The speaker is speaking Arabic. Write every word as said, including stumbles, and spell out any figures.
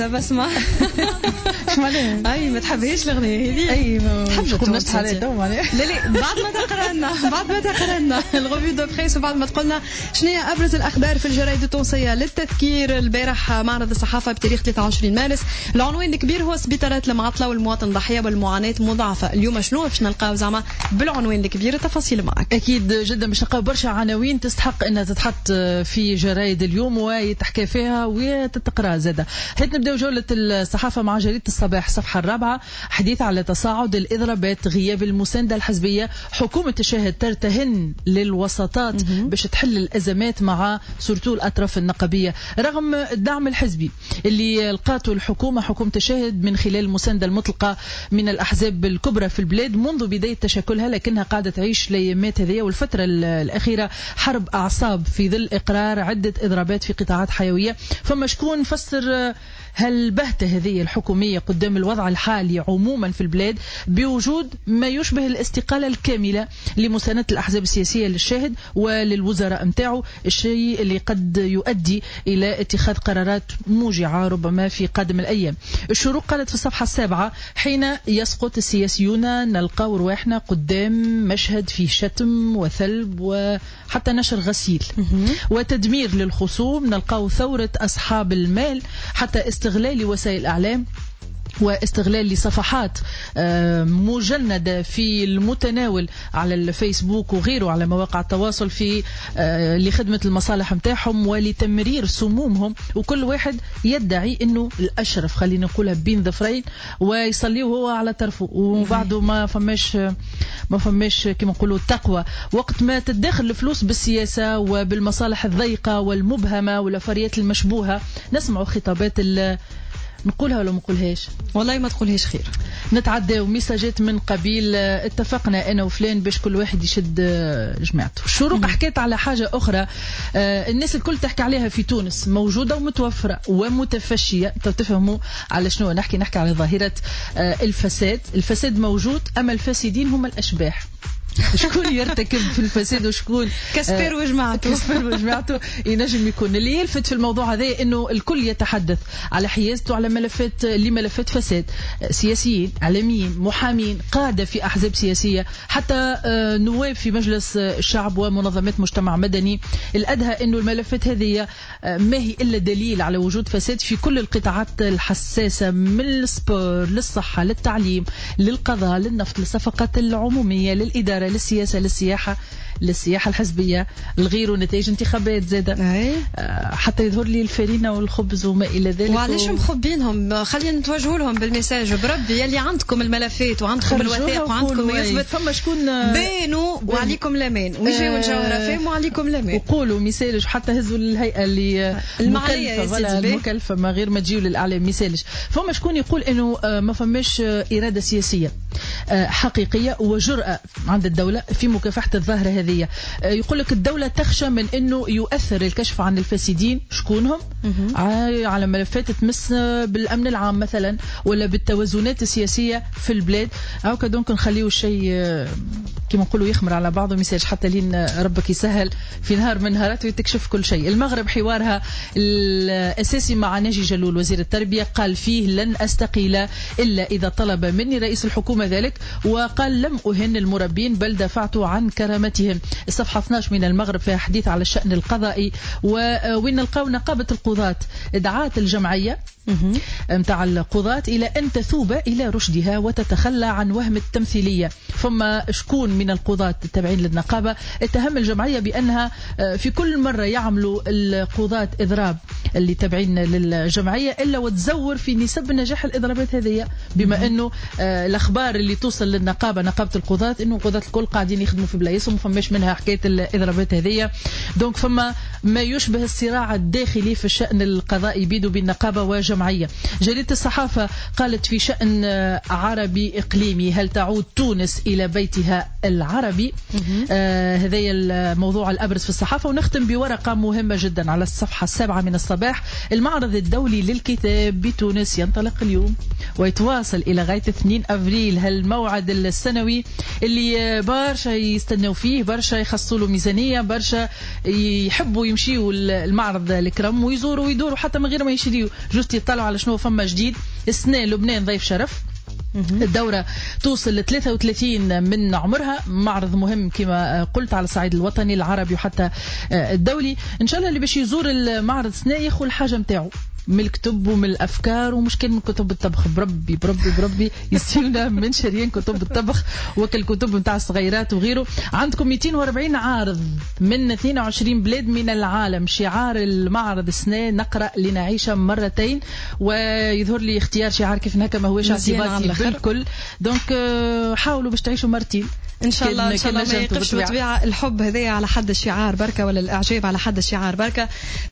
بسمة. ايش معناها؟ اي ما تحبهاش الاغنيه هذه؟ اي تحب نشط حالي تو معناها. لا لا بعد ما تقرا لنا بعد ما تقرا لنا الغوفي دو بريس وبعد ما تقولنا شنو هي ابرز الاخبار في الجرايد التونسيه للتذكير. البارح معرض الصحافه بتاريخ ثلاثة وعشرين مارس، العنوان الكبير هو سبيطارات المعطله والمواطن ضحيه بالمعاناه مضاعفه. اليوم شنو باش نلقاو زعما بالعنوان الكبير؟ التفاصيل معك. اكيد جدا باش نلقاو برشا عناوين تستحق انها تتحط في جرايد اليوم ويتحكى فيها وتتقرا زاده. هات نبداو جوله الصحافه مع جريده الصباح الصفحه الرابعه، حديث على تصاعد الاضرابات، غياب المسانده الحزبيه، حكومه الشاهد ترتهن للوساطات باش تحل الازمات مع سورتو الاطراف النقابيه رغم الدعم الحزبي اللي لقاته الحكومه حكومه الشاهد من خلال المسانده المطلقه من الاحزاب الكبرى في البلاد منذ بدايه تشكلها، لكنها قاعده تعيش الايامات هذه والفتره الاخيره حرب اعصاب في ظل اقرار عده اضرابات في قطاعات حيويه. فما شكون فسر هالبهتة هذه الحكومية قدام الوضع الحالي عموما في البلاد بوجود ما يشبه الاستقالة الكاملة لمساندة الأحزاب السياسية للشاهد وللوزراء متاعه، الشيء اللي قد يؤدي إلى اتخاذ قرارات موجعة ربما في قادم الأيام. الشروق قالت في الصفحة السابعة: حين يسقط السياسيون نلقى رواحنا قدام مشهد فيه شتم وثلب وحتى نشر غسيل وتدمير للخصوم، نلقى ثورة أصحاب المال حتى استغلال وسائل الإعلام واستغلال لصفحات مجندة في المتناول على الفيسبوك وغيره على مواقع التواصل في لخدمة المصالح متاعهم ولتمرير سمومهم، وكل واحد يدعي انه الاشرف خلينا نقولها بين ظفرين ويصليه هو على طرفه وبعده ما فماش ما فماش كما نقولوا التقوى. وقت ما تتداخل الفلوس بالسياسة وبالمصالح الضيقة والمبهمة والافريات المشبوهة نسمع خطابات نقولها ولا ما نقولهاش؟ والله ما تقولهاش خير. نتعداو ميساجات من قبيل اتفقنا انا وفلان باش كل واحد يشد جماعته. الشروق حكيت على حاجه اخرى الناس الكل تحكي عليها في تونس، موجوده ومتوفره ومتفشيه. تفهموا على شنو نحكي؟ نحكي على ظاهره الفساد. الفساد موجود اما الفاسدين هم الاشباح. شكون يرتكب في الفساد وشكون كسبير وجماعته كسبير وجماعته ينجم يكون. اللي يلفت في الموضوع هذا انه الكل يتحدث على حيازته على ملفات لملفات فساد، سياسيين، اعلاميين، محامين، قاده في احزاب سياسيه، حتى نواب في مجلس الشعب ومنظمات مجتمع مدني. الادهى انه الملفات هذه ما هي الا دليل على وجود فساد في كل القطاعات الحساسه، من السبور للصحه للتعليم للقضاء للنفط للصفقات العموميه للاداره للسياسة للسياحة للسياحة الحزبية الغير نتائج انتخابات زادة آه حتى يظهر لي الفرينة والخبز وما إلى ذلك. وعلاش و... مخبينهم؟ خلينا نتوجهوا لهم بالمساج بربي يلي عندكم الملفات وعندكم الوثائق وعندكم ما يثبت فما شكون بينوا وعليكم الامان ويجيو الجوهرة فهم وعليكم الامان وقولوا مسالج حتى هزوا للهيئة اللي المكلفة المكلفة ما غير ما تجيوا للأعلام مسالج. فما شكون يقول إنه ما فماش إرادة سياسية حقيقية وجرأة عند الدولة في مكافحة الظاهرة هذه. يقول لك الدولة تخشى من أنه يؤثر الكشف عن الفاسدين شكونهم على ملفات تمس بالأمن العام مثلا ولا بالتوازنات السياسية في البلاد. أو كدونك نخليه الشيء كما نقولوا يخمر على بعضه ميساج حتى لين ربك يسهل في نهار من نهارات وتكشف كل شيء. المغرب حوارها الأساسي مع ناجي جلول وزير التربية قال فيه لن أستقيل إلا إذا طلب مني رئيس الحكومة ذلك، وقال لم أهن المربين بل دفعت عن كرامتهم. الصفحة اثناشر من المغرب فيها حديث على الشأن القضائي وين نلقاو نقابة القضاة دعات الجمعية متاع القضاة إلى أن تثوب إلى رشدها وتتخلى عن وهم التمثيلية. فما شكون من القضاة التابعين للنقابة اتهم الجمعية بأنها في كل مرة يعملوا القضاة إضراب اللي تابعين للجمعية إلا وتزور في نسب نجاح الإضرابات هذه، بما أنه الأخبار اللي توصل للنقابة نقابة القضاة أنه القضاة الكل قاعدين يخدموا في بلايصهم وفماش منها حكاية الإضرابات هذه. دونك فما ما يشبه الصراع الداخلي في الشأن القضائي بيدو بالنقابة وجمعية. جريدة الصحافة قالت في شأن عربي إقليمي هل تعود تونس إلى بيتها العربي؟ آه هذا الموضوع الأبرز في الصحافة. ونختم بورقة مهمة جدا على الصفحة السابعة من الصباح. المعرض الدولي للكتاب بتونس ينطلق اليوم ويتواصل إلى غاية اثنين أفريل، هالموعد السنوي اللي برشا يستنوا فيه، برشا يخصوا له ميزانية، برشا يحبوا يمشيوا المعرض الكرم ويزوروا ويدوروا حتى من غير ما يشريوا، جوست يطلعوا على شنو فما جديد. السنة لبنان ضيف شرف. الدورة توصل ل ثلاثة وثلاثين من عمرها، معرض مهم كما قلت على الصعيد الوطني العربي وحتى الدولي. إن شاء الله اللي باش يزور المعرض السنة ياخذ الحاجة متاعه من الكتب ومن الافكار، ومش كان من كتب الطبخ، بربي بربي بربي يستيونا من شريان كتب الطبخ وكل كتب نتاع الصغيرات وغيره. عندكم مئتين وأربعين عارض من اثنين وعشرين بلاد من العالم. شعار المعرض السنة نقرأ لنعيش مرتين، ويظهر لي اختيار شعار كيف هكا ما هوش اعتباطي بالكل. دونك حاولوا باش تعيشوا مرتين ان شاء الله. ان شاء الله ما يقفش بالطبيعه الحب هذايا على حد الشعار بركه، ولا الاعجاب على حد الشعار بركه.